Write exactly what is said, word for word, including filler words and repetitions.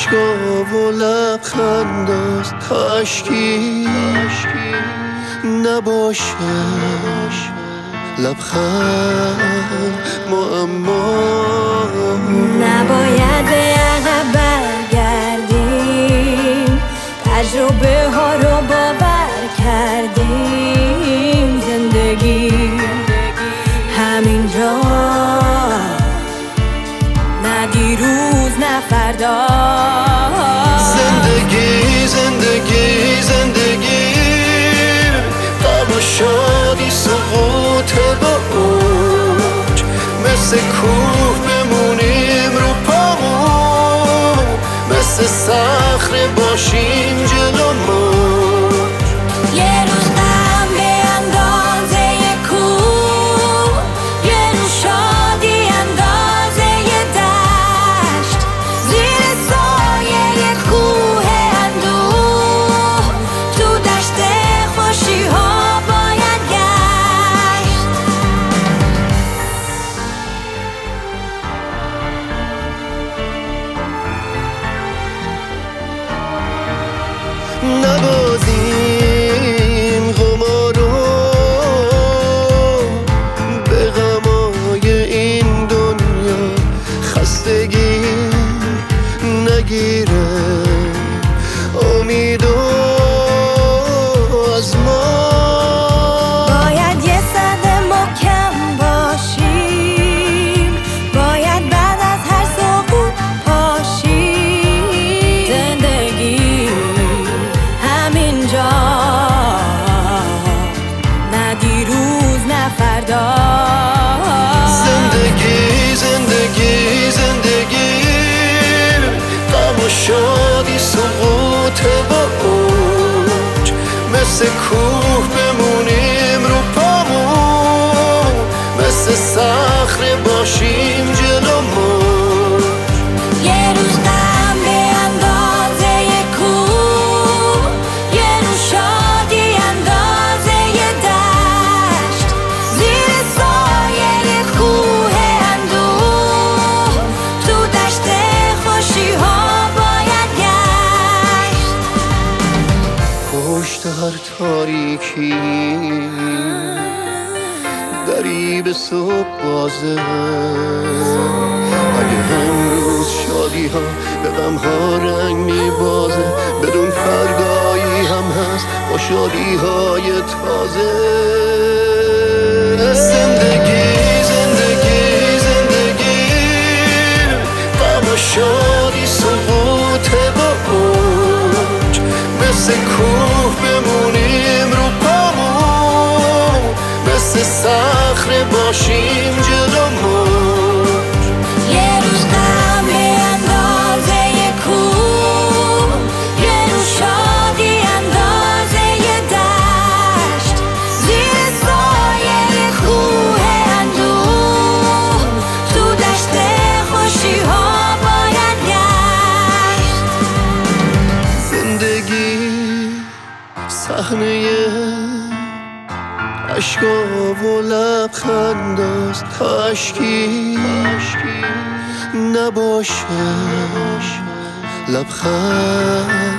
عشقا و لبخنداست تا عشقی نباشه لبخند معما. نباید به عقب برگردیم، تجربه ها رو باور کردیم. زندگی همینجا، نه دیروز نه فردا. زندگی زندگی زندگی غم و شادی سقوط با اوج، مثل کوه بمونیم رو پامون، مثل صخره باشیم جلو موج. یه روز غم به اندازه کوه، یه روز شادی اندازه دشت، زیر سایه کوه اندوه، تو دشت خوشی ها باید گشت. نبازیم قمارو به غمای این دنیا، خستگی نگیره امیدو از ما. باید یه صد محکم باشیم، باید بعد از هر سقوط پاشیم. زندگی همینجا، نه دیروز نه فردا. زندگی زندگی زندگی غم و شادی سقوط با اوج، مثل کوه بمونیم رو پامون، مثل صخره باشیم جلو موج. یه روز غم به اندازه کوه، یه روز شادی اندازه دشت، زیر سایه کوه اندوه، تو دشت خوشی ها باید گشت. پشت هر تاریکی دری به صبح بازه، اگه امروز شادی ها به غم ها رنگ میبازه، بدون فردایی هم هست با شادی های تازه. زندگی زندگی زندگی غم و شادی سقوط با اوج، مثل کوه بمونیم رو پامون، مثل صخره باشیم جلو موج. یه روز غم به اندازه کوه، یه روز شادی اندازه دشت، زیر سایه کوه اندوه، تو دشت خوشی ها باید گشت. زندگی صحنه عشقا و لبخنداست تا عشقی نباشه لبخند